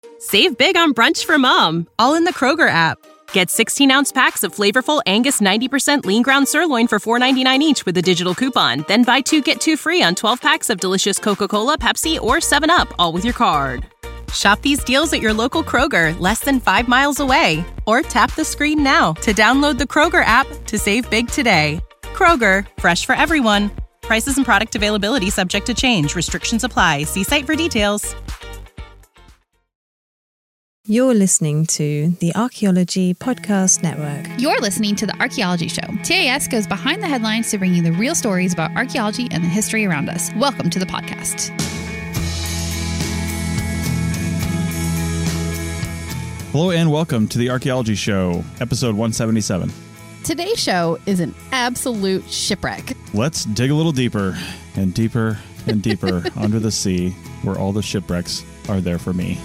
Save big on brunch for mom, all in the Kroger app. Get 16-ounce packs of flavorful Angus 90% lean ground sirloin for $4.99 each with a digital coupon. Then buy 2, get 2 free on 12 packs of delicious Coca-Cola, Pepsi, or 7-Up, all with your card. Shop these deals at your local Kroger, less than 5 miles away. Or tap the screen now to download the Kroger app to save big today. Kroger, fresh for everyone. Prices and product availability subject to change. Restrictions apply. See site for details. You're listening to the Archaeology Podcast Network. You're listening to The Archaeology Show. TAS goes behind the headlines to bring you the real stories about archaeology and the history around us. Welcome to the podcast. Hello and welcome to The Archaeology Show, episode 177. Today's show is an absolute shipwreck. Let's dig a little deeper and deeper and deeper under the sea, where all the shipwrecks are there for me.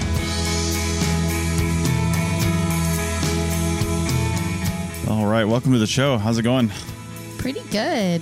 All right, welcome to the show. How's it going? Pretty good.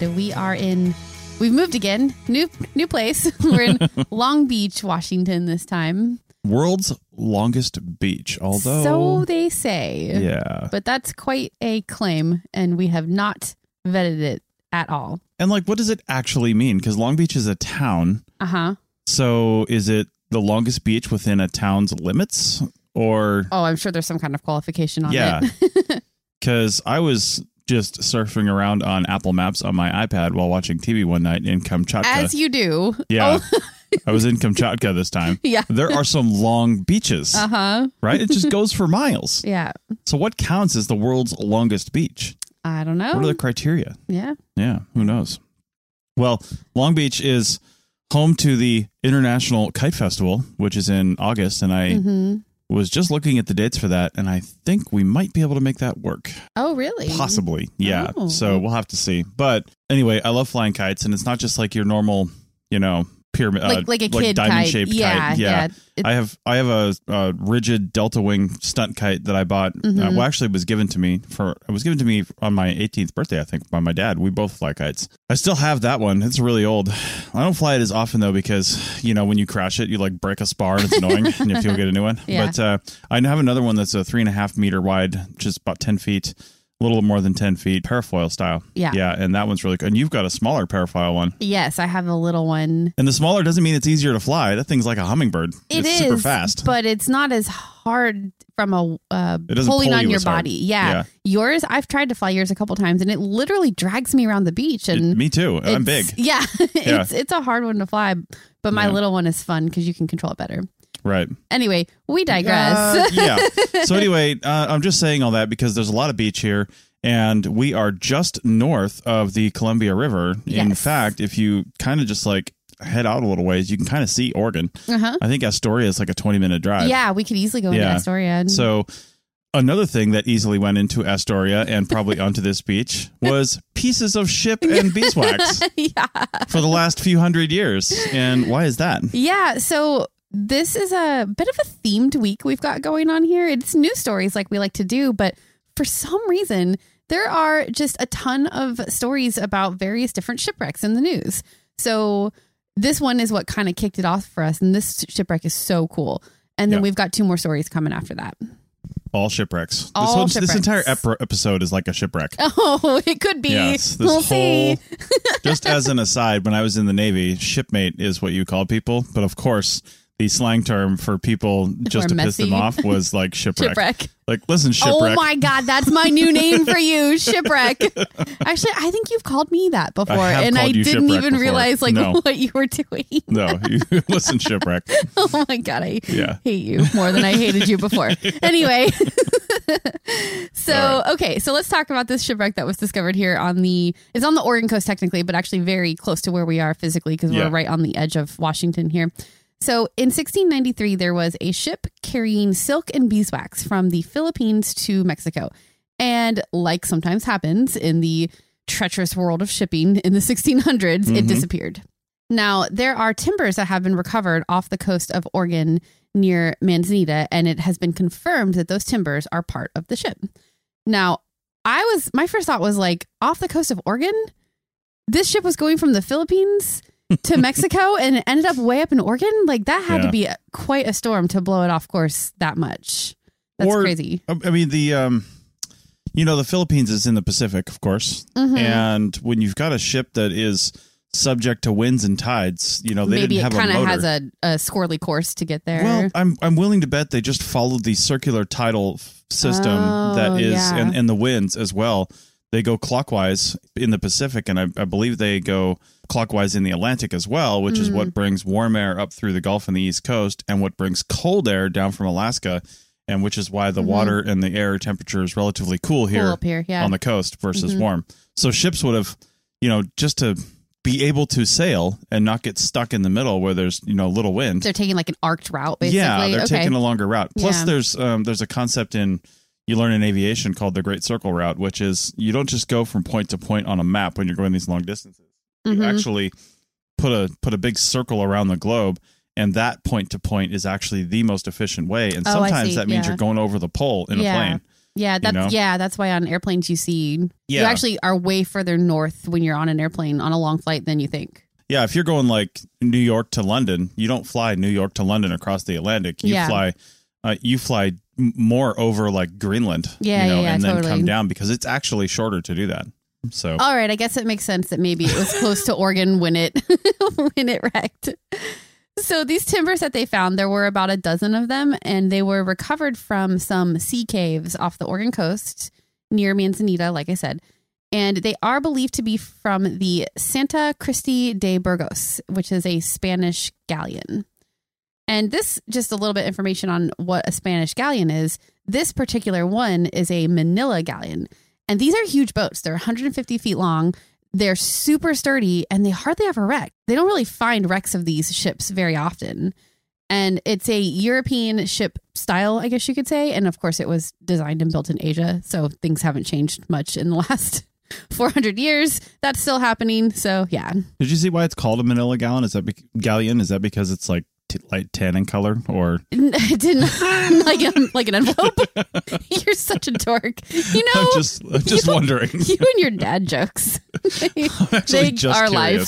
We've moved again. New place. We're in Long Beach, Washington this time. World's longest beach, although... So they say. Yeah. But that's quite a claim, and we have not vetted it at all. And what does it actually mean? Because Long Beach is a town. Uh-huh. So is it the longest beach within a town's limits? Or... Oh, I'm sure there's some kind of qualification on yeah. it. Because I was just surfing around on Apple Maps on my iPad while watching TV one night in Kamchatka. As you do. Yeah. Oh. I was in Kamchatka this time. Yeah. There are some long beaches. Uh-huh. Right? It just goes for miles. Yeah. So what counts as the world's longest beach? I don't know. What are the criteria? Yeah. Yeah. Who knows? Well, Long Beach is home to the International Kite Festival, which is in August. And I was just looking at the dates for that, and I think we might be able to make that work. Oh, really? Possibly. Yeah. Oh. So we'll have to see. But anyway, I love flying kites, and it's not just like your normal, pyramid, like a kid diamond-shaped kite. Yeah. I have a rigid delta wing stunt kite that I bought. Actually, it was given to me on my 18th birthday, I think, by my dad. We both fly kites. I still have that one. It's really old. I don't fly it as often though, because when you crash it, you break a spar and it's annoying, and you have to go get a new one. Yeah. But I have another one that's a 3.5 meter wide, just about 10 feet. A little more than 10 feet, parafoil style. Yeah, and that one's really good. And you've got a smaller parafoil one. Yes, I have a little one. And the smaller doesn't mean it's easier to fly. That thing's like a hummingbird. It's super fast. But it's not as hard from a pulling on your body. Yeah. Yours, I've tried to fly yours a couple times, and it literally drags me around the beach. And me too. I'm big. Yeah, it's a hard one to fly, but my little one is fun because you can control it better. Right. Anyway, we digress. Yeah. So anyway, I'm just saying all that because there's a lot of beach here, and we are just north of the Columbia River. Yes. In fact, if you kind of just head out a little ways, you can kind of see Oregon. Uh-huh. I think Astoria is like a 20-minute drive. Yeah, we could easily go into Astoria. So another thing that easily went into Astoria and probably onto this beach was pieces of ship and beeswax for the last few hundred years. And why is that? Yeah, so... This is a bit of a themed week we've got going on here. It's news stories like we like to do, but for some reason, there are just a ton of stories about various different shipwrecks in the news. So this one is what kind of kicked it off for us, and this shipwreck is so cool. And then we've got 2 more stories coming after that. All shipwrecks. Shipwrecks. This entire episode is like a shipwreck. Oh, it could be. Yes, we'll see. Just as an aside, when I was in the Navy, shipmate is what you call people. But of course... The slang term for people just to piss them off was like shipwreck. Listen, shipwreck. Oh my God, that's my new name for you, shipwreck. Actually, I think you've called me that before, and I didn't even realize what you were doing. No, listen, shipwreck. Oh my God, I hate you more than I hated you before. Anyway, okay, so let's talk about this shipwreck that was discovered here it's on the Oregon coast technically, but actually very close to where we are physically because we're right on the edge of Washington here. So in 1693, there was a ship carrying silk and beeswax from the Philippines to Mexico. And like sometimes happens in the treacherous world of shipping in the 1600s, it disappeared. Now, there are timbers that have been recovered off the coast of Oregon near Manzanita, and it has been confirmed that those timbers are part of the ship. Now, my first thought was off the coast of Oregon? This ship was going from the Philippines to Mexico and it ended up way up in Oregon. Like that had to be quite a storm to blow it off course that much. That's crazy. I mean, the Philippines is in the Pacific, of course. And when you've got a ship that is subject to winds and tides, they maybe didn't have a motor. Maybe it kind of has a squirrely course to get there. Well, I'm willing to bet they just followed the circular tidal system that is, and the winds as well. They go clockwise in the Pacific, and I believe they go clockwise in the Atlantic as well, which is what brings warm air up through the Gulf and the East Coast, and what brings cold air down from Alaska, and which is why the water and the air temperature is relatively cool here on the coast versus warm. So ships would have, just to be able to sail and not get stuck in the middle where there's, little wind. They're taking like an arced route, basically. Yeah, they're taking a longer route. Plus, there's a concept you learn in aviation called the Great Circle Route, which is you don't just go from point to point on a map when you're going these long distances. You actually put a big circle around the globe, and that point to point is actually the most efficient way. And sometimes that means you're going over the pole in a plane. Yeah, that's why on airplanes you actually are way further north when you're on an airplane on a long flight than you think. Yeah, if you're going like New York to London, you don't fly New York to London across the Atlantic. You fly more over like Greenland, and then come down because it's actually shorter to do that. So, all right, I guess it makes sense that maybe it was close to Oregon when it wrecked. So these timbers that they found, there were about a dozen of them, and they were recovered from some sea caves off the Oregon coast near Manzanita, like I said. And they are believed to be from the Santa Cristi de Burgos, which is a Spanish galleon. And this, just a little bit of information on what a Spanish galleon is. This particular one is a Manila galleon. And these are huge boats. They're 150 feet long. They're super sturdy, and they hardly ever wreck. They don't really find wrecks of these ships very often. And it's a European ship style, I guess you could say. And of course, it was designed and built in Asia. So things haven't changed much in the last 400 years. That's still happening. So, yeah. Did you see why it's called a Manila galleon? Is that because it's like light tan in color, or it didn't like an envelope? You're such a dork. I'm just wondering. You and your dad jokes. They are life.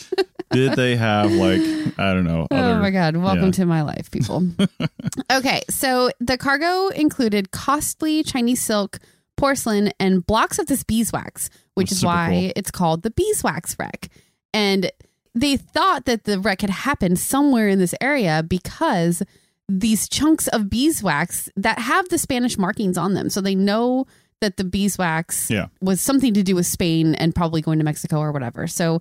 Did they have I don't know? Oh my God! Welcome to my life, people. Okay, so the cargo included costly Chinese silk, porcelain, and blocks of this beeswax, which is why it's called the beeswax wreck. And they thought that the wreck had happened somewhere in this area because these chunks of beeswax that have the Spanish markings on them. So they know that the beeswax was something to do with Spain and probably going to Mexico or whatever. So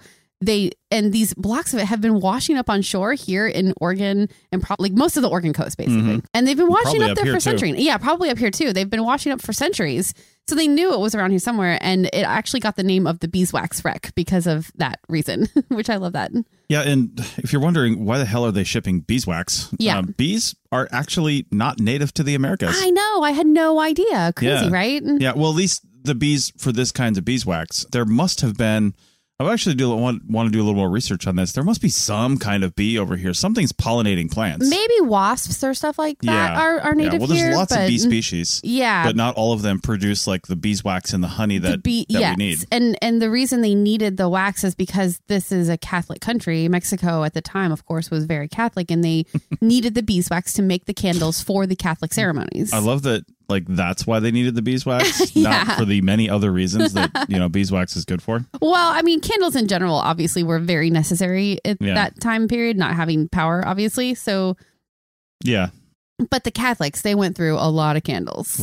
these blocks of it have been washing up on shore here in Oregon and probably most of the Oregon coast, basically. And they've been washing up there for centuries. Yeah, probably up here too. They've been washing up for centuries. So they knew it was around here somewhere, and it actually got the name of the beeswax wreck because of that reason, which I love that. Yeah, and if you're wondering why the hell are they shipping beeswax? Bees are actually not native to the Americas. I know. I had no idea. Crazy, right? Yeah, well, at least the bees for this kinds of beeswax, there must have been... I actually want to do a little more research on this. There must be some kind of bee over here. Something's pollinating plants. Maybe wasps or stuff like that are native here. Well, there's lots of bee species. Yeah. But not all of them produce like the beeswax and the honey that we need. And the reason they needed the wax is because this is a Catholic country. Mexico at the time, of course, was very Catholic, and they needed the beeswax to make the candles for the Catholic ceremonies. I love that. That's why they needed the beeswax, not for the many other reasons that, beeswax is good for. Well, I mean, candles in general, obviously, were very necessary at that time period, not having power, obviously. So, yeah. But the Catholics, they went through a lot of candles.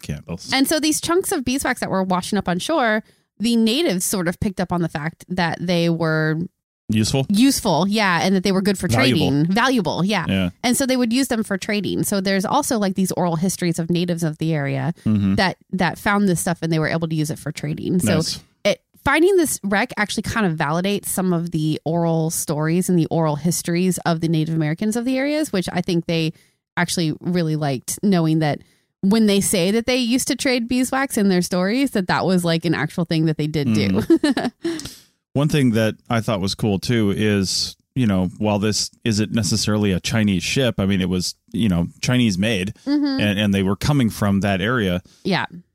And so these chunks of beeswax that were washing up on shore, the natives sort of picked up on the fact that they were... Useful, yeah, and that they were good for trading. Valuable, yeah. And so they would use them for trading. So there's also these oral histories of natives of the area that found this stuff, and they were able to use it for trading. Nice. So finding this wreck actually kind of validates some of the oral stories and the oral histories of the Native Americans of the areas, which I think they actually really liked, knowing that when they say that they used to trade beeswax in their stories, that was an actual thing that they did do. One thing that I thought was cool, too, is, while this isn't necessarily a Chinese ship, I mean, it was, Chinese made and they were coming from that area. Yeah.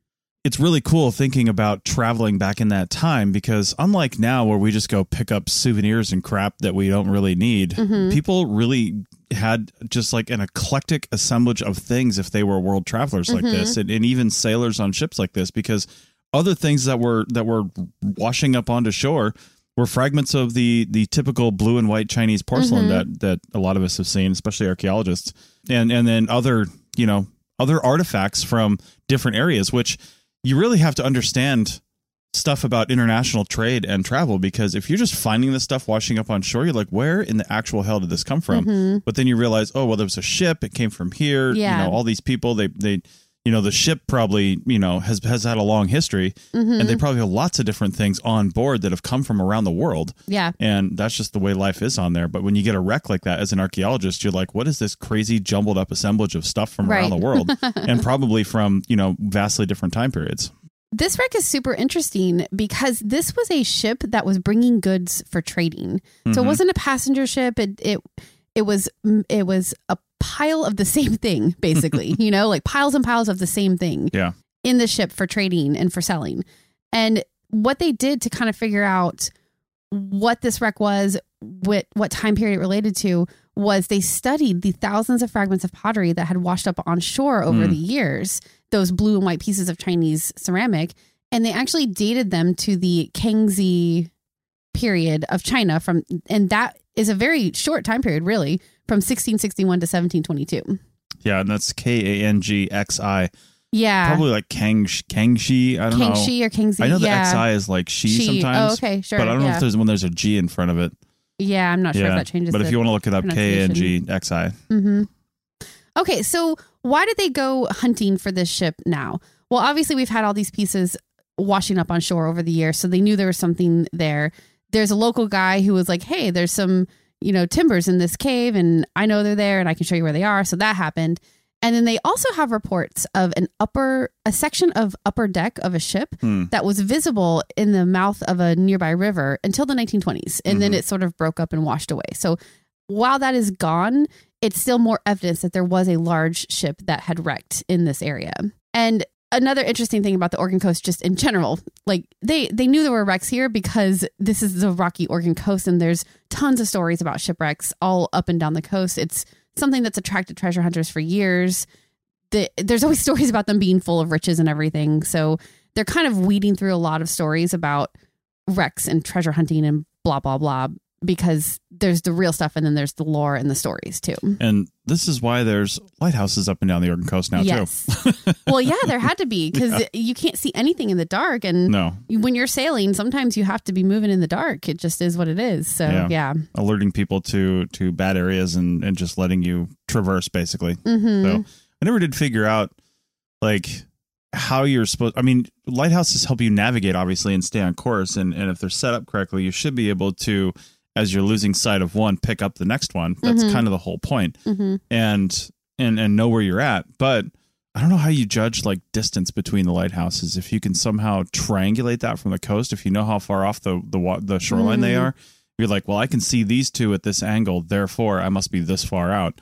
it's really cool thinking about traveling back in that time, because unlike now where we just go pick up souvenirs and crap that we don't really need, people really had just like an eclectic assemblage of things if they were world travelers like this, and even sailors on ships like this, because other things that were washing up onto shore were fragments of the typical blue and white Chinese porcelain that a lot of us have seen, especially archaeologists, and then other artifacts from different areas, which you really have to understand stuff about international trade and travel, because if you're just finding this stuff washing up on shore, you're like, where in the actual hell did this come from? But then you realize, oh, well, there was a ship. It came from here. Yeah. All these people, they the ship probably, has had a long history, and they probably have lots of different things on board that have come from around the world. Yeah. And that's just the way life is on there. But when you get a wreck like that as an archaeologist, you're like, what is this crazy jumbled up assemblage of stuff from around the world? And probably from, vastly different time periods. This wreck is super interesting because this was a ship that was bringing goods for trading. So it wasn't a passenger ship. It was a pile of the same thing, basically, like piles and piles of the same thing in the ship for trading and for selling. And what they did to kind of figure out what this wreck was, what time period it related to, was they studied the thousands of fragments of pottery that had washed up on shore over the years, those blue and white pieces of Chinese ceramic, and they actually dated them to the Kangxi period of China and that is a very short time period, really, from 1661 to 1722. Yeah, and that's Kangxi. Yeah. Probably like Kangxi. I don't know. Kangxi or Kangxi. I know the XI is like she sometimes. Oh, okay, sure. But I don't know if there's a G in front of it. Yeah, I'm not sure if that changes. But if you want to look it up, Kangxi. Okay, so why did they go hunting for this ship now? Well, obviously we've had all these pieces washing up on shore over the years, so they knew there was something there. There's a local guy who was like, hey, there's some, timbers in this cave, and I know they're there and I can show you where they are. So that happened. And then they also have reports of a section of upper deck of a ship that was visible in the mouth of a nearby river until the 1920s. And then it sort of broke up and washed away. So while that is gone, it's still more evidence that there was a large ship that had wrecked in this area. And another interesting thing about the Oregon coast, just in general, like they knew there were wrecks here because this is the rocky Oregon coast, and there's tons of stories about shipwrecks all up and down the coast. It's something that's attracted treasure hunters for years. There's always stories about them being full of riches and everything. So they're kind of weeding through a lot of stories about wrecks and treasure hunting and blah, blah, blah, because there's the real stuff and then there's the lore and the stories too. And this is why there's lighthouses up and down the Oregon coast now too. Well, yeah, there had to be, because you can't see anything in the dark. And when you're sailing, sometimes you have to be moving in the dark. It just is what it is. So yeah. Alerting people to bad areas and just letting you traverse basically. So I never did figure out like how you're supposed, lighthouses help you navigate obviously and stay on course. And if they're set up correctly, you should be able to, as you're losing sight of one, pick up the next one. That's kind of the whole point. And know where you're at. But I don't know how you judge like distance between the lighthouses. If you can somehow triangulate that from the coast, if you know how far off the shoreline they are, you're like, well, I can see these two at this angle, therefore I must be this far out.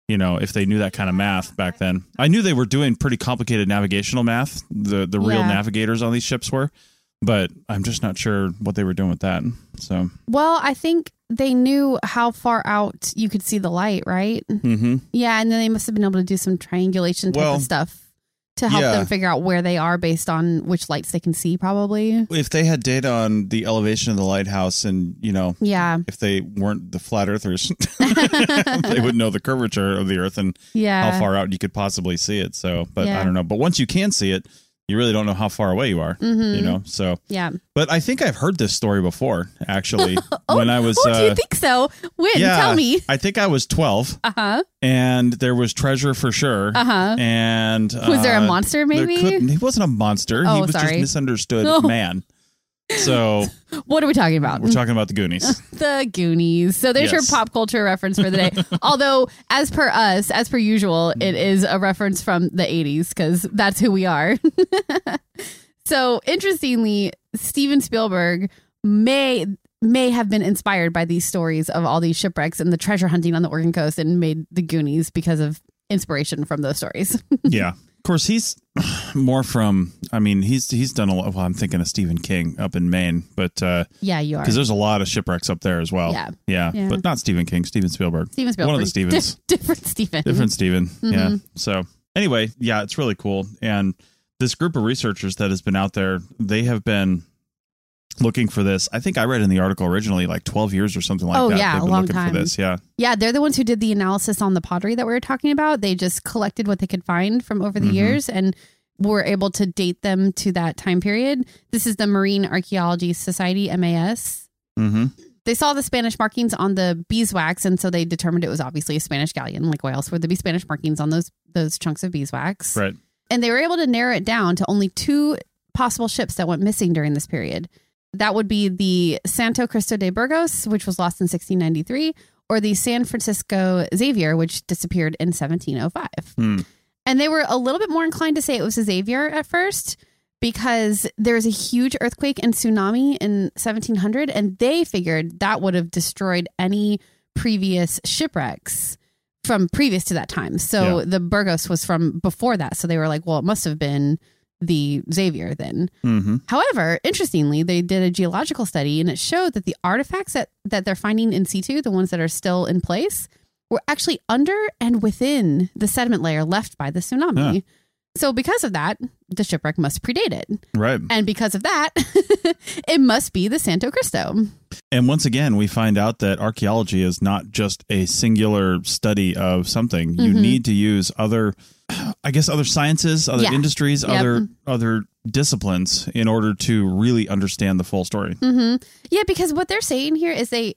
If they knew that kind of math back then. I knew they were doing pretty complicated navigational math. The real navigators on these ships were. But I'm just not sure what they were doing with that. So, well, I think they knew how far out you could see the light, right? Yeah, and then they must have been able to do some triangulation type of stuff to help them figure out where they are based on which lights they can see, probably. If they had data on the elevation of the lighthouse and, if they weren't the flat earthers, they would know the curvature of the earth and how far out you could possibly see it. So, but I don't know. But once you can see it, you really don't know how far away you are, so. Yeah. But I think I've heard this story before, actually, when I was. Oh, do you think so? When? Tell me. I think I was 12. And there was treasure for sure. And. Was there a monster, maybe? He wasn't a monster. He was just misunderstood man. So. What are we talking about? We're talking about the Goonies. The Goonies. So there's your pop culture reference for the day. Although, as per usual, it is a reference from the 80s because that's who we are. So interestingly, Steven Spielberg may have been inspired by these stories of all these shipwrecks and the treasure hunting on the Oregon coast and made the Goonies because of inspiration from those stories. Yeah. Of course, he's more from I mean, he's done a lot. Well, I'm thinking of Stephen King up in Maine, but yeah, you are, because there's a lot of shipwrecks up there as well. Yeah, but not Stephen King, Steven Spielberg. One of the Stevens. Different Stephen. Different Stephen. Yeah. So anyway, yeah, it's really cool. And this group of researchers that has been out there, they have been looking for this. I think I read in the article originally like 12 years or something like that. Yeah, they've been a long looking time. For this. Yeah, they're the ones who did the analysis on the pottery that we were talking about. They just collected what they could find from over the years and were able to date them to that time period. This is the Marine Archaeology Society, MAS. They saw the Spanish markings on the beeswax, and so they determined it was obviously a Spanish galleon. Like, why else would there be Spanish markings on those chunks of beeswax? Right. And they were able to narrow it down to only 2 possible ships that went missing during this period. That would be the Santo Cristo de Burgos, which was lost in 1693, or the San Francisco Xavier, which disappeared in 1705. And they were a little bit more inclined to say it was a Xavier at first because there was a huge earthquake and tsunami in 1700, and they figured that would have destroyed any previous shipwrecks from previous to that time. So the Burgos was from before that. So they were like, well, it must have been the Xavier then. However, interestingly, they did a geological study and it showed that the artifacts that they're finding in situ, the ones that are still in place, were actually under and within the sediment layer left by the tsunami. Yeah. So because of that, the shipwreck must predate it. Right. And because of that, it must be the Santo Cristo. And once again, we find out that archaeology is not just a singular study of something. You need to use other sciences, other industries, other disciplines in order to really understand the full story. Yeah, because what they're saying here is they're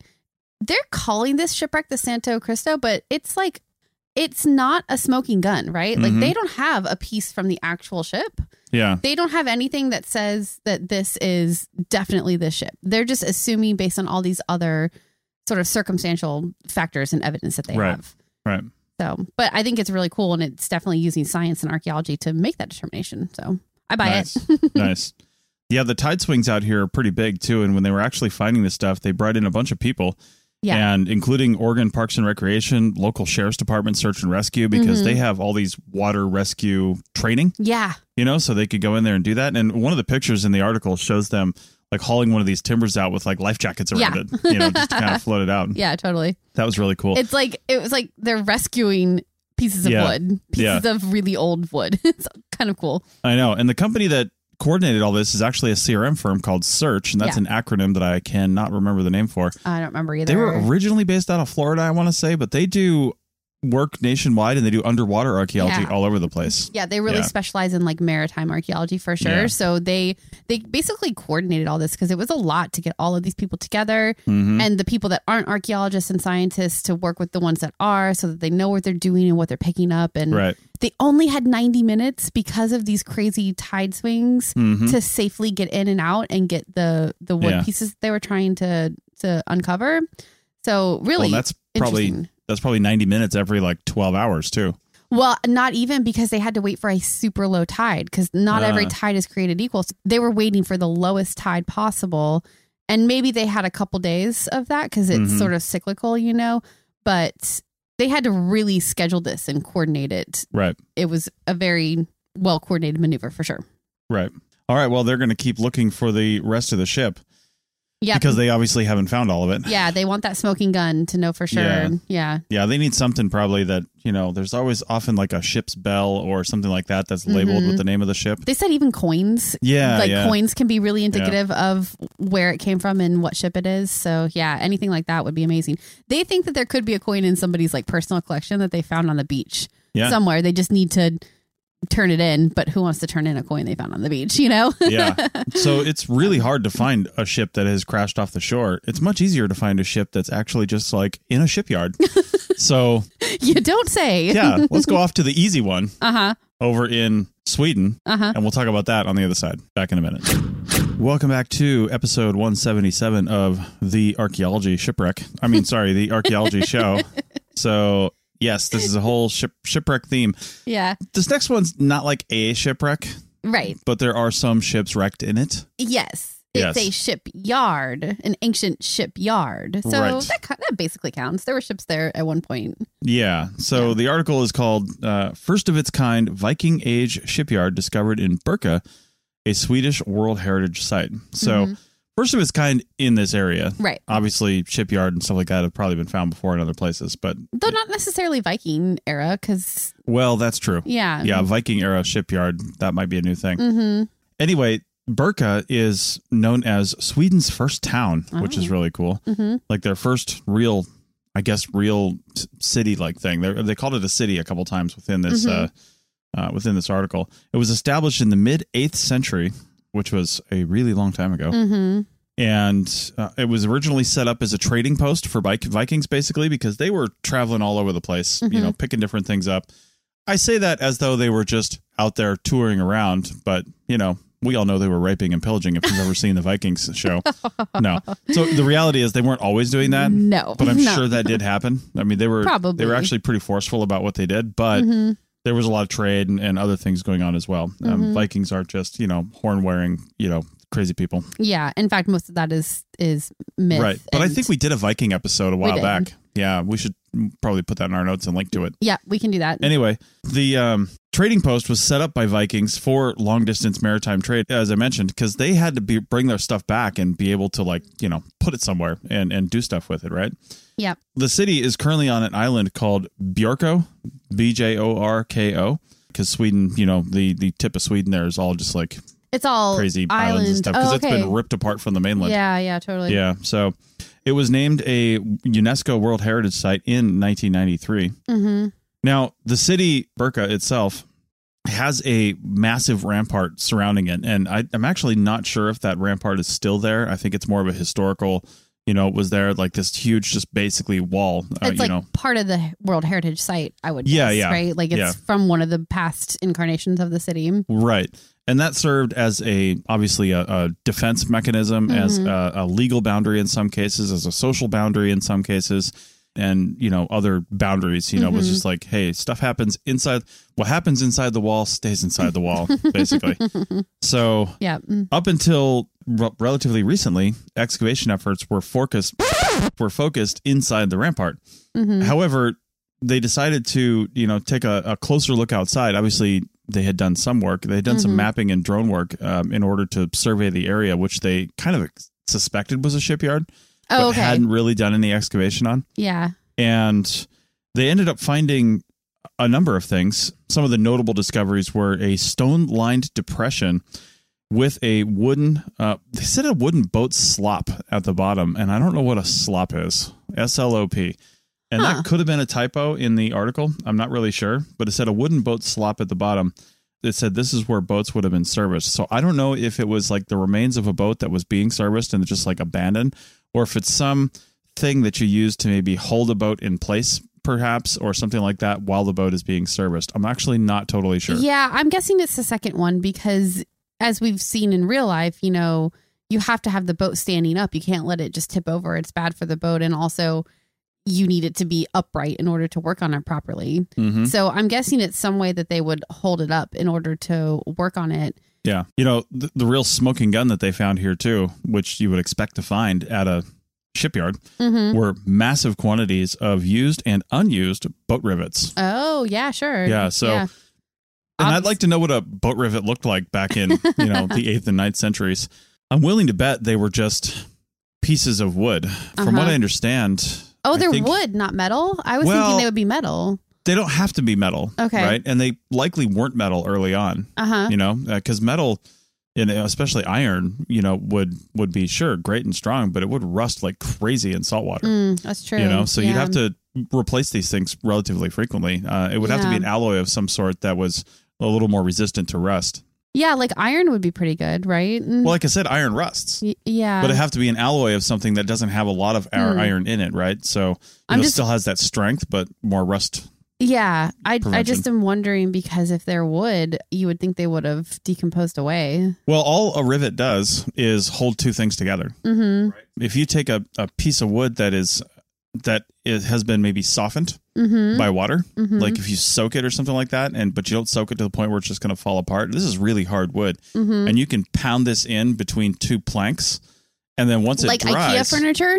calling this shipwreck the Santo Cristo, but it's like, it's not a smoking gun, right? Like they don't have a piece from the actual ship. Yeah. They don't have anything that says that this is definitely this ship. They're just assuming based on all these other sort of circumstantial factors and evidence that they have. Right. So, but I think it's really cool, and it's definitely using science and archaeology to make that determination. So I buy it. Nice. Yeah, the tide swings out here are pretty big too. And when they were actually finding this stuff, they brought in a bunch of people. Yeah. And including Oregon Parks and Recreation, local sheriff's department, search and rescue, because they have all these water rescue training. Yeah. So they could go in there and do that. And one of the pictures in the article shows them like hauling one of these timbers out with like life jackets around it, just to kind of float it out. Yeah, totally. That was really cool. It was like they're rescuing pieces of wood, pieces of really old wood. It's kind of cool. I know. And the company that coordinated all this is actually a CRM firm called Search, and that's an acronym that I cannot remember the name for. I don't remember either. They were originally based out of Florida, I want to say, but they do work nationwide and they do underwater archaeology all over the place. Yeah, they really specialize in like maritime archaeology for sure. Yeah. So they basically coordinated all this because it was a lot to get all of these people together and the people that aren't archaeologists and scientists to work with the ones that are, so that they know what they're doing and what they're picking up. And they only had 90 minutes because of these crazy tide swings to safely get in and out and get the wood pieces they were trying to uncover. So really, that's probably 90 minutes every like 12 hours too. Well, not even, because they had to wait for a super low tide, because not every tide is created equal. So they were waiting for the lowest tide possible. And maybe they had a couple days of that because it's sort of cyclical, but they had to really schedule this and coordinate it. Right. It was a very well coordinated maneuver for sure. Right. All right. Well, they're going to keep looking for the rest of the ship. Yeah. Because they obviously haven't found all of it. Yeah, they want that smoking gun to know for sure. Yeah. Yeah, they need something probably that, there's always often like a ship's bell or something like that that's labeled with the name of the ship. They said even coins. Yeah. Coins can be really indicative of where it came from and what ship it is. So yeah, anything like that would be amazing. They think that there could be a coin in somebody's like personal collection that they found on the beach somewhere. They just need to turn it in, but who wants to turn in a coin they found on the beach, Yeah. So it's really hard to find a ship that has crashed off the shore. It's much easier to find a ship that's actually just like in a shipyard. So you don't say. Yeah. Let's go off to the easy one. Over in Sweden. And we'll talk about that on the other side. Back in a minute. Welcome back to episode 177 of the Archaeology Shipwreck. The Archaeology Show. So yes, this is a whole shipwreck theme. Yeah. This next one's not like a shipwreck. Right. But there are some ships wrecked in it. Yes. It's a shipyard, an ancient shipyard. So that basically counts. There were ships there at one point. Yeah. So the article is called First of Its Kind Viking Age Shipyard Discovered in Birka, a Swedish World Heritage Site. So first of its kind in this area. Right. Obviously, shipyard and stuff like that have probably been found before in other places, but though not necessarily Viking era, because well, that's true. Yeah, Viking era shipyard, that might be a new thing. Mm-hmm. Anyway, Birka is known as Sweden's first town, which is really cool. Mm-hmm. Like their first real city-like thing. They called it a city a couple times within this within this article. It was established in the mid 8th century, which was a really long time ago. Mm-hmm. And it was originally set up as a trading post for Vikings, basically, because they were traveling all over the place, picking different things up. I say that as though they were just out there touring around, but, we all know they were raping and pillaging if you've ever seen the Vikings show. No. So the reality is they weren't always doing that. No. But I'm sure that did happen. I mean, they were actually pretty forceful about what they did, but there was a lot of trade and other things going on as well. Vikings aren't just, horn-wearing, crazy people. Yeah. In fact, most of that is myth. Right. But I think we did a Viking episode a while back. Yeah. We should probably put that in our notes and link to it. Yeah, we can do that. Anyway, the trading post was set up by Vikings for long-distance maritime trade, as I mentioned, because they had to bring their stuff back and be able to, put it somewhere and do stuff with it, right? Yeah. The city is currently on an island called Björkö, Bjorko, because Sweden, the tip of Sweden there is all just like it's all crazy islands and stuff, because it's been ripped apart from the mainland. Yeah, totally. Yeah, so it was named a UNESCO World Heritage Site in 1993. Mm-hmm. Now, the city, Birka itself, has a massive rampart surrounding it, and I'm actually not sure if that rampart is still there. I think it's more of a historical, it was there, like this huge, just basically wall. It's part of the World Heritage Site, I would guess, right? Like it's from one of the past incarnations of the city. Right. And that served as obviously a defense mechanism, as a legal boundary in some cases, as a social boundary in some cases, and, other boundaries, was just like, hey, stuff happens inside. What happens inside the wall stays inside the wall, basically. So up until relatively recently, excavation efforts were focused inside the rampart. Mm-hmm. However, they decided to, take a closer look outside. Obviously, they had done some work. They had done some mapping and drone work in order to survey the area, which they kind of suspected was a shipyard, but hadn't really done any excavation on. Yeah. And they ended up finding a number of things. Some of the notable discoveries were a stone-lined depression with a wooden, they said a wooden boat slop at the bottom, and I don't know what a slop is. S-L-O-P. And that could have been a typo in the article. I'm not really sure, but it said a wooden boat slop at the bottom. It said this is where boats would have been serviced. So I don't know if it was like the remains of a boat that was being serviced and just like abandoned, or if it's some thing that you use to maybe hold a boat in place, perhaps, or something like that while the boat is being serviced. I'm actually not totally sure. Yeah, I'm guessing it's the second one because as we've seen in real life, you have to have the boat standing up. You can't let it just tip over. It's bad for the boat. And also you need it to be upright in order to work on it properly. Mm-hmm. So I'm guessing it's some way that they would hold it up in order to work on it. Yeah. The real smoking gun that they found here too, which you would expect to find at a shipyard, were massive quantities of used and unused boat rivets. Oh, yeah, sure. Yeah. So, and I'd like to know what a boat rivet looked like back in, the 8th and 9th centuries. I'm willing to bet they were just pieces of wood. From what I understand. Oh, they're wood, not metal? I was thinking they would be metal. They don't have to be metal. Okay. Right? And they likely weren't metal early on. Because metal, especially iron, would be, sure, great and strong, but it would rust like crazy in salt water. That's true. So you'd have to replace these things relatively frequently. It would have to be an alloy of some sort that was a little more resistant to rust. Yeah, like iron would be pretty good, right? Well, like I said, iron rusts. Yeah. But it have to be an alloy of something that doesn't have a lot of iron in it, right? So it still has that strength, but more rust. Yeah. I just am wondering because if they're wood, you would think they would have decomposed away. Well, all a rivet does is hold two things together. Mm-hmm. Right? If you take a piece of wood that has been maybe softened by water, like if you soak it or something like that, but you don't soak it to the point where it's just going to fall apart. This is really hard wood, and you can pound this in between two planks, And then once like it dries, IKEA furniture,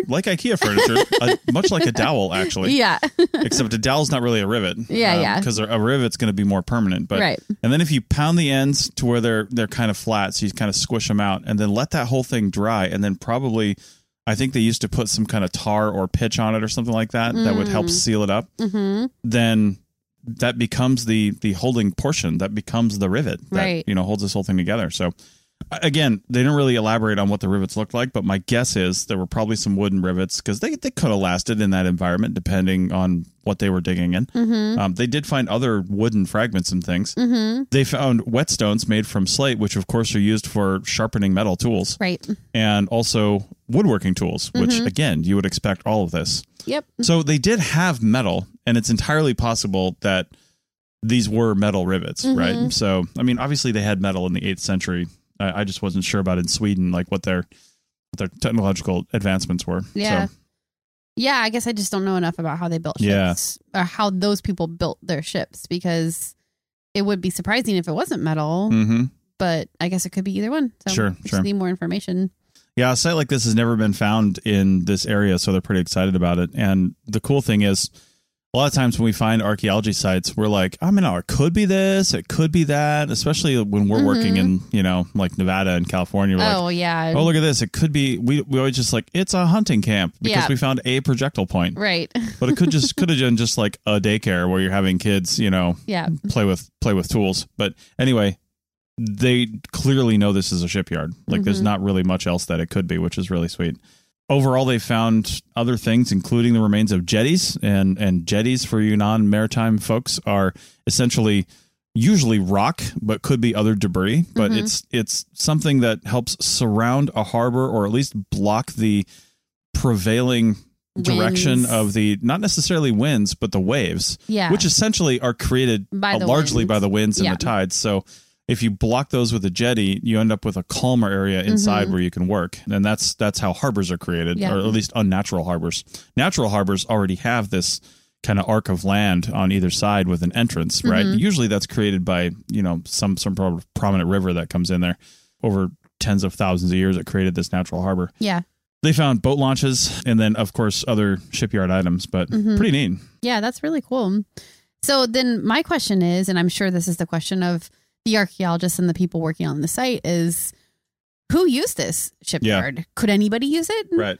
much like a dowel, actually. Yeah. Except a dowel's not really a rivet. Yeah. Because a rivet's going to be more permanent. But right. And then if you pound the ends to where they're kind of flat, so you kind of squish them out, and then let that whole thing dry, and then probably, I think they used to put some kind of tar or pitch on it or something like that that would help seal it up. Mm-hmm. Then that becomes the holding portion. That becomes the rivet that right. Holds this whole thing together. So. Again, they didn't really elaborate on what the rivets looked like, but my guess is there were probably some wooden rivets because they could have lasted in that environment depending on what they were digging in. Mm-hmm. They did find other wooden fragments and things. Mm-hmm. They found whetstones made from slate, which of course are used for sharpening metal tools. Right. And also woodworking tools, which again, you would expect all of this. Yep. So they did have metal, and it's entirely possible that these were metal rivets, right? So, I mean, obviously they had metal in the 8th century. I just wasn't sure about in Sweden, like what their technological advancements were. Yeah. So. Yeah, I guess I just don't know enough about how they built ships or how those people built their ships, because it would be surprising if it wasn't metal, but I guess it could be either one. So sure. Just need more information. Yeah, a site like this has never been found in this area, so they're pretty excited about it. And the cool thing is, a lot of times when we find archaeology sites, we're like, it could be this, it could be that, especially when we're working in, like Nevada and California. We're yeah. Oh, look at this. It could be, we always just like, it's a hunting camp because we found a projectile point. Right. But it could have been just like a daycare where you're having kids, play with tools. But anyway, they clearly know this is a shipyard. Like there's not really much else that it could be, which is really sweet. Overall, they found other things, including the remains of jetties, and jetties for you non-maritime folks are essentially usually rock, but could be other debris. But it's something that helps surround a harbor, or at least block the prevailing direction of the, not necessarily winds, but the waves, which essentially are created largely by the winds and the tides. So if you block those with a jetty, you end up with a calmer area inside where you can work. And that's how harbors are created, or at least unnatural harbors. Natural harbors already have this kind of arc of land on either side with an entrance, right? Usually that's created by, some prominent river that comes in there. Over tens of thousands of years, it created this natural harbor. Yeah. They found boat launches and then, of course, other shipyard items, but pretty neat. Yeah, that's really cool. So then my question is, and I'm sure this is the question of the archaeologists and the people working on the site, is who used this shipyard? Yeah. Could anybody use it? Right.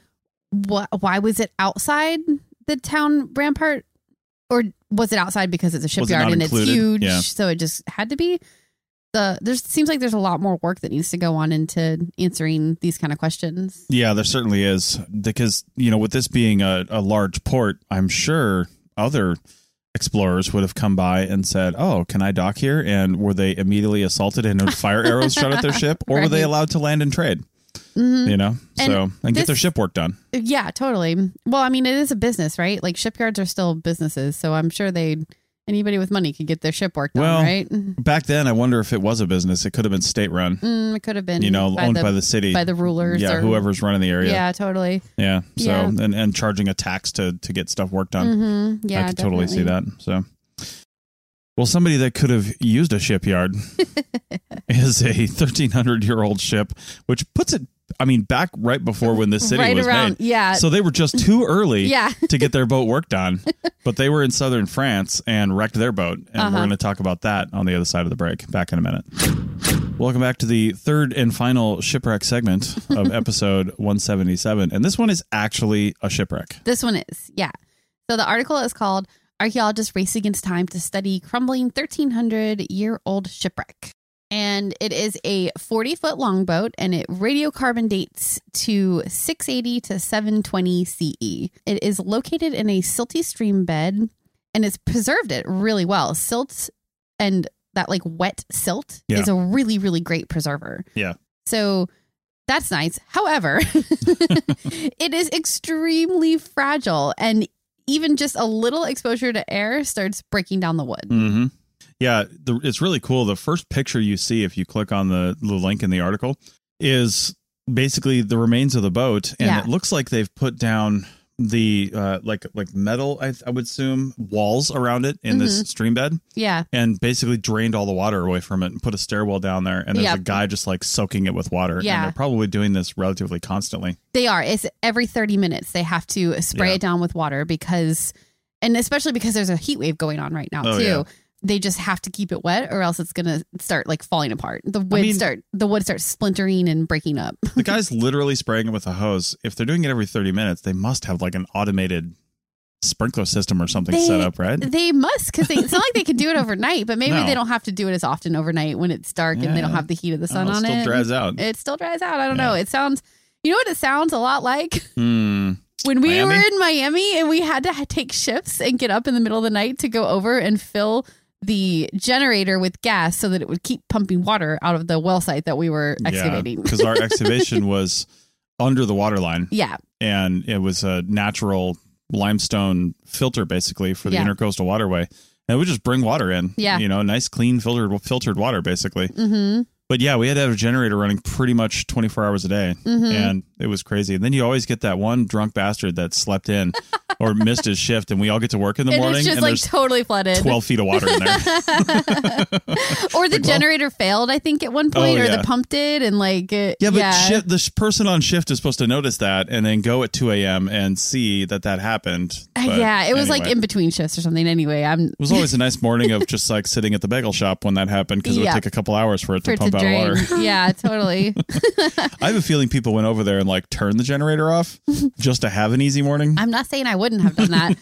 Why was it outside the town rampart? Or was it outside because it's a shipyard and included? It's huge? Yeah. So it just had to be? There seems like there's a lot more work that needs to go on into answering these kind of questions. Yeah, there certainly is. Because, with this being a large port, I'm sure other explorers would have come by and said, "Oh, can I dock here?" And were they immediately assaulted and fire arrows shot at their ship, or were they allowed to land and trade? And get their ship work done. Yeah, totally. Well, I mean, it is a business, right? Like shipyards are still businesses, so I'm sure anybody with money could get their ship work done, right? Back then, I wonder if it was a business. It could have been state run. It could have been, owned by the city, by the rulers, or whoever's running the area. Yeah, totally. Yeah. So and charging a tax to get stuff work done. Yeah, I could totally see that. So, well, somebody that could have used a shipyard is a 1,300-year-old ship, which puts it, back right before when the city was made. Yeah. So they were just too early to get their boat work done. But they were in southern France and wrecked their boat. And we're going to talk about that on the other side of the break. Back in a minute. Welcome back to the third and final shipwreck segment of episode 177. And this one is actually a shipwreck. This one is, yeah. So the article is called "Archaeologists Race Against Time to Study Crumbling 1,300-Year-Old Shipwreck." And it is a 40-foot longboat, and it radiocarbon dates to 680 to 720 CE. It is located in a silty stream bed, and it's preserved it really well. Silt and that wet silt is a really, really great preserver. Yeah. So that's nice. However, it is extremely fragile, and even just a little exposure to air starts breaking down the wood. Mm-hmm. Yeah, it's really cool. The first picture you see, if you click on the link in the article, is basically the remains of the boat. And it looks like they've put down the like metal, I would assume, walls around it in this stream bed. Yeah. And basically drained all the water away from it and put a stairwell down there. And there's a guy just like soaking it with water. Yeah. And they're probably doing this relatively constantly. They are. It's every 30 minutes they have to spray it down with water because, and especially because there's a heat wave going on right now too. Yeah. They just have to keep it wet or else it's going to start like falling apart. The wood starts splintering and breaking up. The guy's literally spraying it with a hose. If they're doing it every 30 minutes, they must have like an automated sprinkler system or something set up, right? They must, because it's not like they can do it overnight, but maybe they don't have to do it as often overnight when it's dark and they don't have the heat of the sun on it. It still dries out. It still dries out. I don't know. It sounds, you know what it sounds a lot like? When we were in Miami and we had to take shifts and get up in the middle of the night to go over and fill the generator with gas so that it would keep pumping water out of the well site that we were excavating. Because our excavation was under the water line. Yeah. And it was a natural limestone filter basically for the intercoastal waterway. And it would just bring water in. Yeah. You know, nice, clean, filtered water basically. Mm-hmm. But yeah, we had to have a generator running pretty much 24 hours a day. Mm-hmm. And it was crazy. And then you always get that one drunk bastard that slept in or missed his shift. And we all get to work in the morning. It's just and like totally flooded. 12 feet of water in there. Or the generator failed, I think, at one point. Or the pump did. And like, the person on shift is supposed to notice that and then go at 2 a.m. and see that happened. But it was like in between shifts or something. Anyway, it was always a nice morning of just like sitting at the bagel shop when that happened because it would take a couple hours for it to pump out water. Yeah, totally. I have a feeling people went over there and like turned the generator off just to have an easy morning. I'm not saying I wouldn't have done that.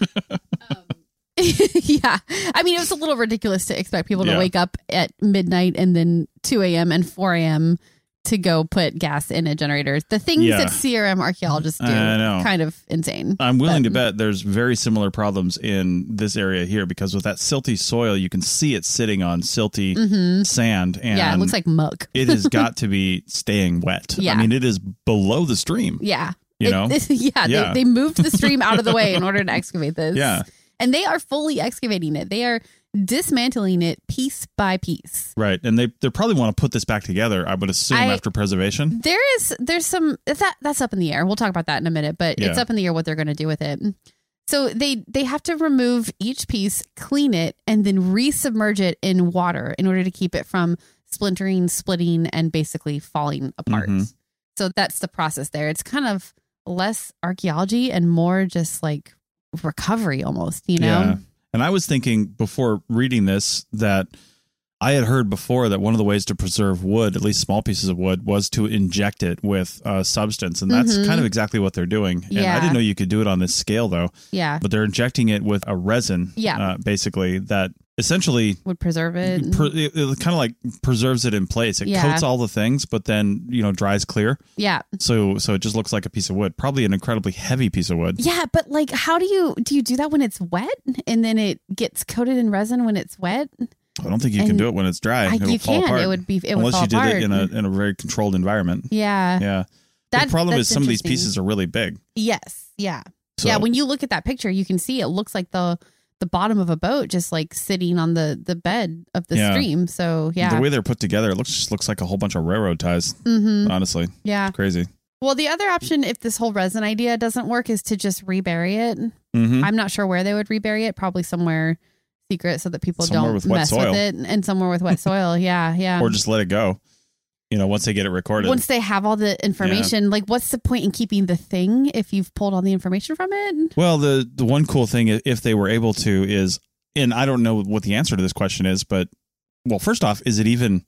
Yeah. I mean, it was a little ridiculous to expect people to wake up at midnight and then 2 a.m. and 4 a.m. to go put gas in a generator. The things that CRM archaeologists do, kind of insane. I'm willing to bet there's very similar problems in this area here because with that silty soil, you can see it sitting on silty sand. And it looks like muck. It has got to be staying wet. Yeah. I mean, it is below the stream. Yeah. You know? They moved the stream out of the way in order to excavate this. Yeah. And they are fully excavating it. They are dismantling it piece by piece. Right. And they probably want to put this back together, I would assume, after preservation. There's some that's up in the air. We'll talk about that in a minute, but it's up in the air what they're going to do with it. So they have to remove each piece, clean it, and then resubmerge it in water in order to keep it from splintering, splitting, and basically falling apart. Mm-hmm. So that's the process there. It's kind of less archaeology and more just like recovery almost, you know? Yeah. And I was thinking before reading this that I had heard before that one of the ways to preserve wood, at least small pieces of wood, was to inject it with substance. And that's kind of exactly what they're doing. And I didn't know you could do it on this scale, though. Yeah. But they're injecting it with a resin, basically, that essentially would preserve it. It kind of like preserves it in place. It coats all the things, but then, dries clear. Yeah. So it just looks like a piece of wood, probably an incredibly heavy piece of wood. Yeah. But like, how do you do that when it's wet and then it gets coated in resin when it's wet? I don't think you can do it when it's dry. It'll fall apart. Unless you did it in a very controlled environment. Yeah. Yeah. The problem is some of these pieces are really big. Yes. Yeah. So, yeah. When you look at that picture, you can see it looks like the bottom of a boat just like sitting on the bed of the stream. So the way they're put together, it just looks like a whole bunch of railroad ties. Honestly. Yeah. It's crazy. Well, the other option, if this whole resin idea doesn't work, is to just rebury it. I'm not sure where they would rebury it. Probably somewhere secret so that people don't mess with it, and somewhere with wet soil. Yeah. Or just let it go. Once they get it recorded. Once they have all the information, like what's the point in keeping the thing if you've pulled all the information from it? Well, the one cool thing, if they were able to, is, and I don't know what the answer to this question is, but, well, first off, is it even,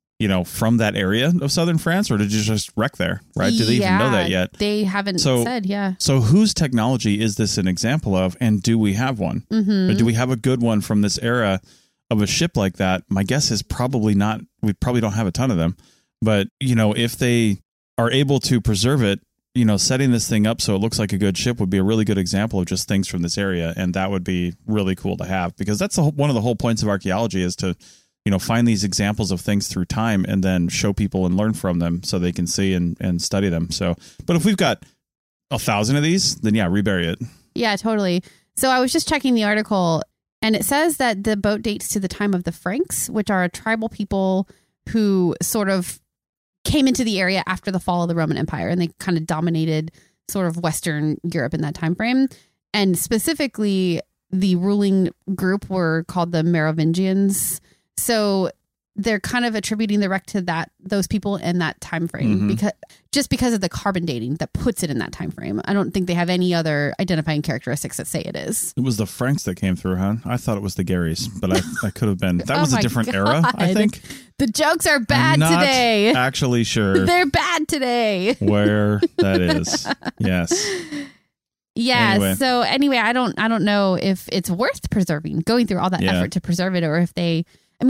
from that area of southern France, or did you just wreck there, right? Do they even know that yet? They haven't said, So whose technology is this an example of, and do we have one? Or do we have a good one from this era of a ship like that? My guess is probably not. We probably don't have a ton of them. But, if they are able to preserve it, setting this thing up so it looks like a good ship would be a really good example of just things from this area. And that would be really cool to have, because that's one of the whole points of archaeology is to, find these examples of things through time and then show people and learn from them so they can see and study them. So, but if we've got 1,000 of these, then rebury it. Yeah, totally. So I was just checking the article and it says that the boat dates to the time of the Franks, which are a tribal people who sort of came into the area after the fall of the Roman Empire, and they kind of dominated sort of Western Europe in that time frame. And specifically, the ruling group were called the Merovingians. So they're kind of attributing the wreck to those people in that time frame because of the carbon dating that puts it in that time frame. I don't think they have any other identifying characteristics that say it is. It was the Franks that came through, huh? I thought it was the Garys, but I could have been. That was a different era, I think. The jokes are bad I'm not today. Actually, sure. They're bad today. Where that is, yes. Yeah. Anyway. So anyway, I don't know if it's worth preserving, going through all that effort to preserve it, or if they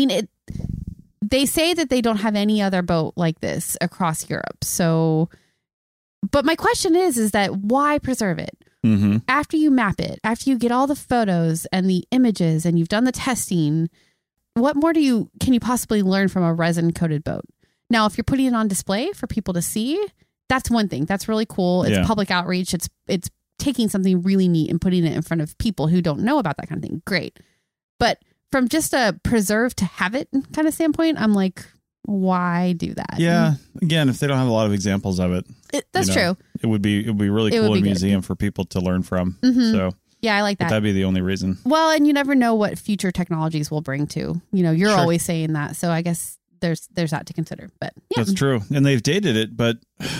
say that they don't have any other boat like this across Europe. So, but my question is that why preserve it? Mm-hmm. After you map it, after you get all the photos and the images and you've done the testing, what more can you possibly learn from a resin coated boat? Now, if you're putting it on display for people to see, that's one thing. That's really cool. It's public outreach. It's taking something really neat and putting it in front of people who don't know about that kind of thing. Great. But from just a preserve to have it kind of standpoint, I'm like, why do that? Yeah. Again, if they don't have a lot of examples of it, that's true. It would be really cool in a museum for people to learn from. Mm-hmm. So yeah, I like that. That'd be the only reason. Well, and you never know what future technologies will bring to. You're always saying that, so I guess there's that to consider. But yeah, that's true. And they've dated it, but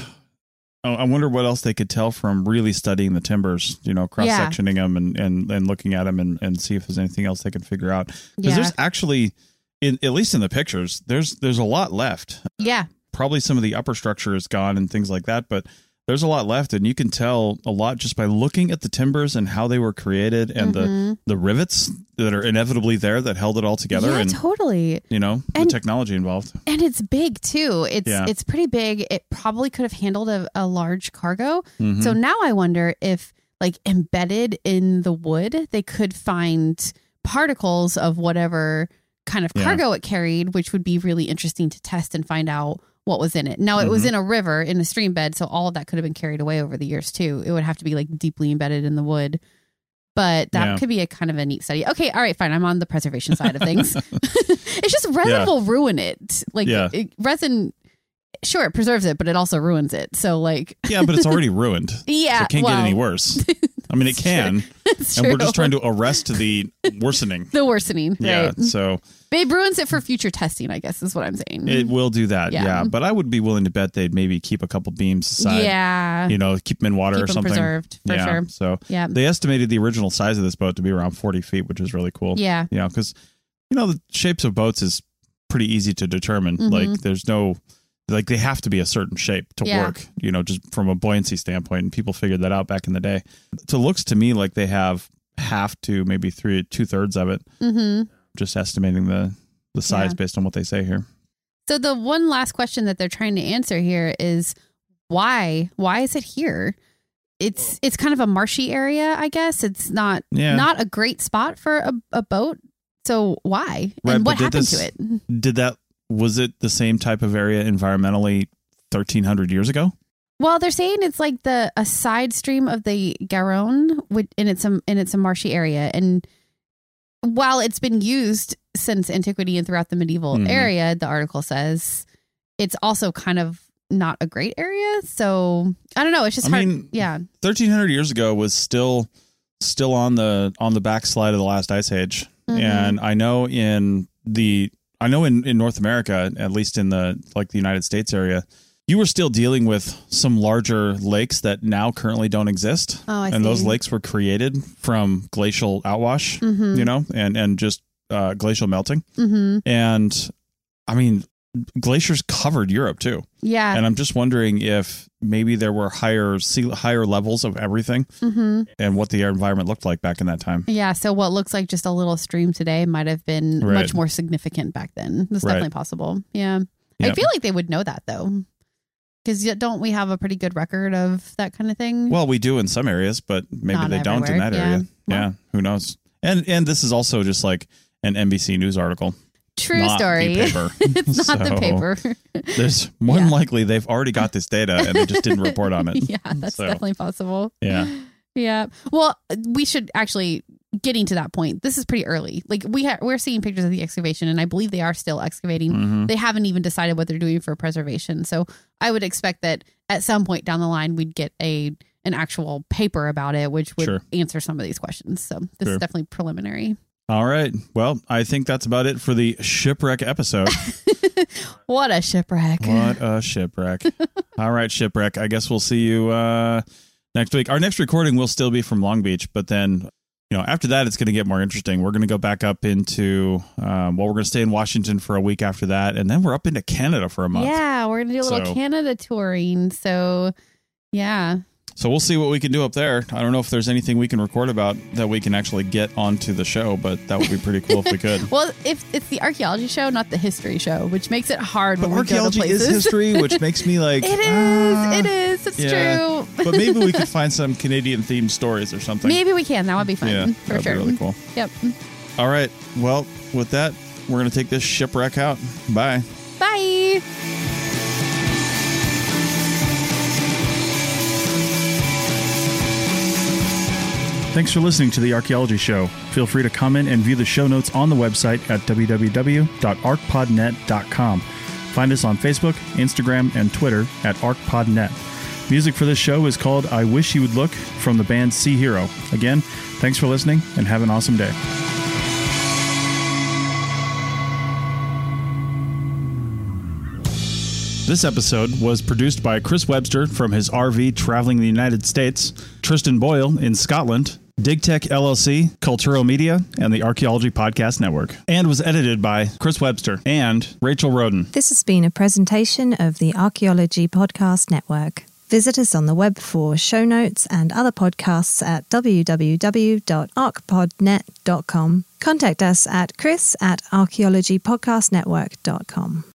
I wonder what else they could tell from really studying the timbers, cross-sectioning them and looking at them and see if there's anything else they can figure out. Because there's actually, at least in the pictures, there's a lot left. Yeah. Probably some of the upper structure is gone and things like that, but there's a lot left, and you can tell a lot just by looking at the timbers and how they were created and the rivets that are inevitably there that held it all together. Yeah, and totally. The technology involved. And it's big too. It's pretty big. It probably could have handled a large cargo. Mm-hmm. So now I wonder if, like, embedded in the wood, they could find particles of whatever kind of cargo it carried, which would be really interesting to test and find out what was in it. Now, it was in a river, in a stream bed, so all of that could have been carried away over the years too. It would have to be like deeply embedded in the wood, but that could be a kind of a neat study. Okay, all right, fine. I'm on the preservation side of things. It's just resin will ruin it. Like resin, sure, it preserves it, but it also ruins it. So like, yeah, but it's already ruined. Yeah, so it can't get any worse. I mean, it can, and we're just trying to arrest the worsening. The worsening, yeah. Right. So it ruins it for future testing, I guess, is what I'm saying. It will do that, yeah. But I would be willing to bet they'd maybe keep a couple beams aside. Yeah. Keep them in water keep or something. Preserved, for sure. So they estimated the original size of this boat to be around 40 feet, which is really cool. Yeah. Because, the shapes of boats is pretty easy to determine. Mm-hmm. Like, there's no... Like, they have to be a certain shape to work, just from a buoyancy standpoint. And people figured that out back in the day. So it looks to me like they have half to maybe 2/3 of it. Mm-hmm. Just estimating the size based on what they say here. So the one last question that they're trying to answer here is why? Why is it here? It's kind of a marshy area, I guess. It's not a great spot for a boat. So why? Right, and what happened to it? Was it the same type of area environmentally 1,300 years ago? Well, they're saying it's like a side stream of the Garonne, and it's a marshy area. And while it's been used since antiquity and throughout the medieval area, the article says it's also kind of not a great area. So I don't know. It's just hard. 1,300 years ago was still on the backslide of the last ice age, and I know in North America, at least in the United States area, you were still dealing with some larger lakes that now currently don't exist. Oh, I see. And those lakes were created from glacial outwash, and just glacial melting. Mm-hmm. And I mean, glaciers covered Europe too. Yeah. And I'm just wondering if maybe there were higher levels of everything and what the environment looked like back in that time. Yeah. So what looks like just a little stream today might have been much more significant back then. That's definitely possible. Yeah. Yep. I feel like they would know that though. Because don't we have a pretty good record of that kind of thing? Well, we do in some areas, but maybe not they everywhere. don't in that area. Well, yeah. Who knows? And this is also just like an NBC News article. True story. It's not the paper. There's more than likely they've already got this data and they just didn't report on it. Yeah, that's definitely possible. Yeah. Yeah. Well, we should actually, getting to that point, this is pretty early. Like we're seeing pictures of the excavation, and I believe they are still excavating. Mm-hmm. They haven't even decided what they're doing for preservation. So I would expect that at some point down the line, we'd get a an actual paper about it, which would Sure. answer some of these questions. So this is definitely preliminary. All right. Well, I think that's about it for the shipwreck episode. What a shipwreck. What a shipwreck. All right, shipwreck. I guess we'll see you next week. Our next recording will still be from Long Beach, but then, after that, it's going to get more interesting. We're going to go back up into, we're going to stay in Washington for a week after that, and then we're up into Canada for a month. Yeah, we're going to do a little Canada touring. So, yeah. So we'll see what we can do up there. I don't know if there's anything we can record about that we can actually get onto the show, but that would be pretty cool if we could. Well, if it's the archaeology show, not the history show, which makes it hard when we go to archaeology places. is history, which makes me like... It is. It's true. But maybe we could find some Canadian-themed stories or something. Maybe we can. That would be fun. Yeah, for that'd sure. be really cool. Yep. All right. Well, with that, we're going to take this shipwreck out. Bye. Bye. Thanks for listening to The Archaeology Show. Feel free to comment and view the show notes on the website at www.arcpodnet.com. Find us on Facebook, Instagram, and Twitter at ArcPodNet. Music for this show is called I Wish You Would Look from the band Sea Hero. Again, thanks for listening and have an awesome day. This episode was produced by Chris Webster from his RV traveling the United States, Tristan Boyle in Scotland, DigTech LLC, Culturo Media, and the Archaeology Podcast Network, and was edited by Chris Webster and Rachel Roden. This has been a presentation of the Archaeology Podcast Network. Visit us on the web for show notes and other podcasts at www.arcpodnet.com. Contact us at chris@archaeologypodcastnetwork.com.